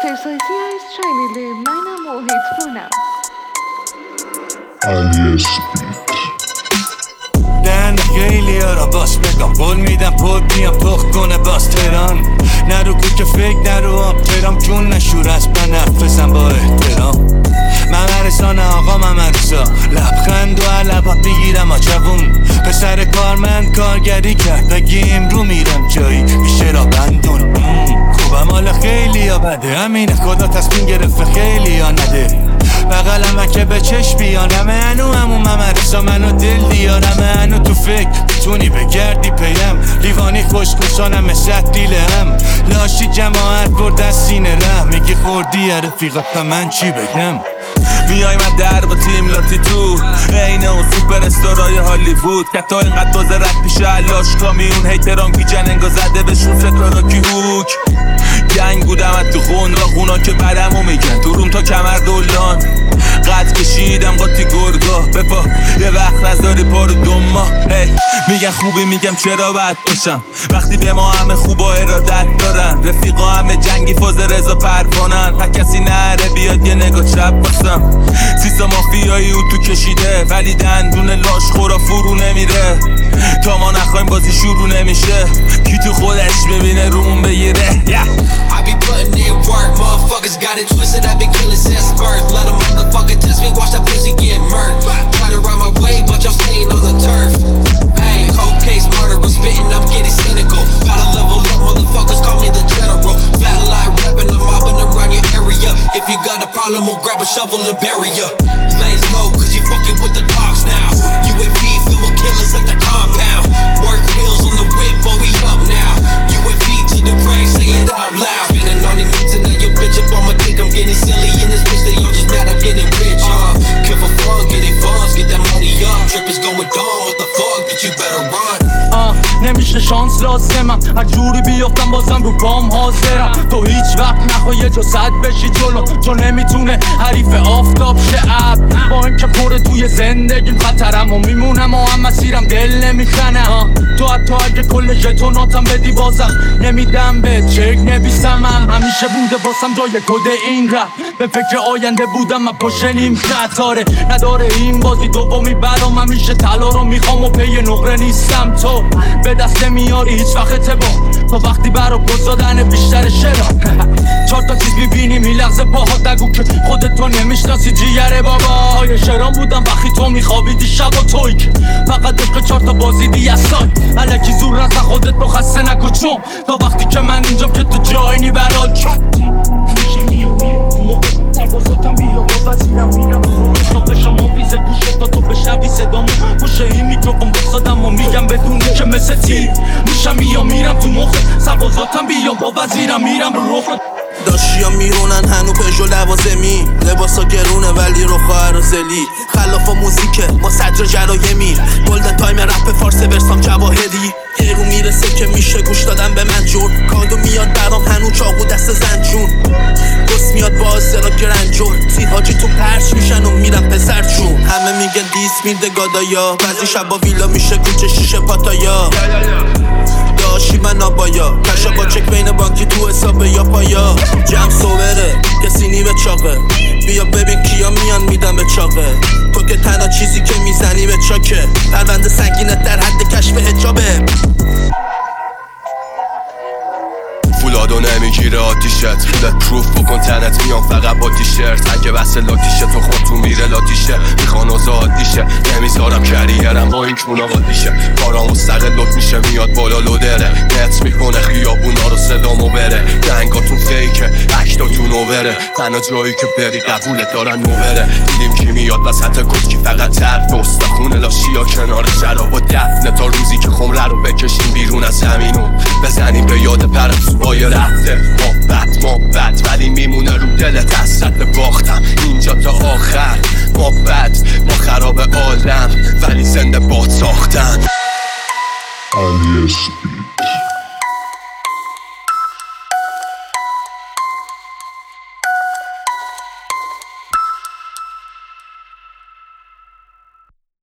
Terceira Streamily منم و هیدفونم Alias دهن خیلی ها را باز بگم قول میدم پول بیام پخت کنه باز تهران نرو که فکر نرو آب تهران جون نشور از من حفظم با احترام ممرسان آقا ممرسا لبخند و علبات میگیرم جوون پسر کارمند کارگری کرد بگی امرو میرم جایی میشه را بندون خوبم حالا خیلی ها بده همینه خدا تصمیم گرفت خیلی ها نده بغلم که به چشم بیانم هنو همون ممرسا منو دل دیارم هنو تو فکر میتونی بگردی پیم لیوانی خوشگوشانم مثل دیل هم لاشی جماعت برد از سینه رم میگی خوردی یا رفیقت من چی بگم میای من در با تیم لاتی تو اینه اون سوپر استارای هالیوود کتا اینقدر بازه رد پیش علاش کامیون هیتران بیجن انگا زده بهشون ستارا کی هوک گنگ بودم تو خون را خونا که بدمو میگن تو روم تا کمر دولان قد کشیدم قاطی گرگاه بپا یه وقت نذاری پارو دوما میگن خوبی میگم چرا بد باشم وقتی به ما همه خوبا ارادت دارن رفیقا همه جنگی فاز رضا پروانن هر کسی نره بیاد یه نگاه چپ باسم سیسا مافیایی او تو کشیده ولی دندون لاش خورا فرو نمیره تا ما نخوایم بازی شروع نمیشه کی تو خودش ببینه رومون بگیره I be putting in work, motherfuckers got it twisted. I been killing since birth. Let a motherfucker test me, watch that pussy get murked. Try to run my way, but y'all staying on the turf. Hey, cold case murder, I'm spitting, I'm getting cynical. Gotta level up, motherfuckers call me the general. Fat line rapping, I'm mobbing around your area. If you got a problem, we'll grab a shovel and bury ya. Lays low, cause you fucking with the dogs now. UAV filled with killers at the compound. Work wheels on the whip, but we up now. UAV to the grave, say it out loud. Spinning on the meats and now your bitch up on my dick. I'm getting silly in this bitch, they all just mad I'm getting rich. Kill for fun, getting funds, get that money up. Trip is going down, what the fuck, bitch, you better run. نمیشه شانس لازمم هر جوری بیافتم بازم رو پام حاضرم تو هیچ وقت نخواه یه جا صد بشی جلو چون نمیتونه حریف آفتاب شه ابر با این که پره توی زندگیم خطرم و میمونم و هم مسیرم دل نمیخنم تو حتی اگه کل ژتوناتم بدی بازم نمیدم به چک نویسمم همیشه بوده باسم جای کد این رپ به فکر آینده بودم من پشت نیم قطاره نداره این بازی دومی برام همیشه طلا رو میخوام و پی نقره نیستم تو به دست میاری هیچ وقت با تا وقتی برا گذادن بیشتر شرا چهار تا چیز میبینی میلغزه پاها نگو که خودت تو نمیشناسی جیگره بابا یه شرام بودم وقتی تو میخوابیدی شب و توی فقط دقیقه چهار تا بازیدی از سای الکی زور نزن خودت رو خسته نکن چون تا وقتی که من اینجام که تو جایی نی برای میشه میو تربازاتم بیا با وزیرم میرم تا شما بیزه گوشه تا تو بشنوی صدامو پشه این میکروفون بسادم و میگم بدونی که مثل تیر میشم میرم تو مخه سربازاتم بیا با وزیرم میرم رو رخ داشتیا میرونن هنو پژو لوازمی لباسا گرونه ولی رخا عرازلی خلاف موزیکه ما صدر جرایمی گلدن تایم رپ فارس ورسام جواهری یه رو میرسه که میشه گوش دادن به من جور کادو میاد برام هنو چاقو دست زنجون گس میاد با آسراک رنجور سی حاجی تو پرش میشن و میرن پسر چون همه میگن دیس میده گادایا بعضی شبا ویلا میشه کوچه شیشه پاتایا داشی من آبایا کشا با چک بین بانکی تو حساب یا پایا جمع صوبره کسی نی به چاقه بیا ببین کیا میان میدم به چاقه تو که تنها چیزی که میزنی به چاکه پرونده سنگینت در حد کشف حجابه فولادو نمیگیره آتیشت لت پروف بکن تنت میام فقط با تیشرت اگه بس لاتیشه تو خود تو میره لاتیشه میخوان آزادیشه نمیذارم کریرم با این کون آقادیشه کارا مستقل لط میشه میاد بالا لودره نت میکنه خیابونا رو صدامو بره دنگاتون فیکه اکتاتونو بره تنها جایی که بری قبولت دارن نوبره دیدیم کی میاد وسط گفت کی فقط ترد استخونه لاشیا کنار شراب و دفنه تا روزی که خمره رو بکشیم بیرون از زمینو بزنیم به یاد پرسوهای رفته مبت ولی میمونه رو دلت حسرت باختم اینجا تا آخر ما خراب عالم ولی زنده باد ساختن Alias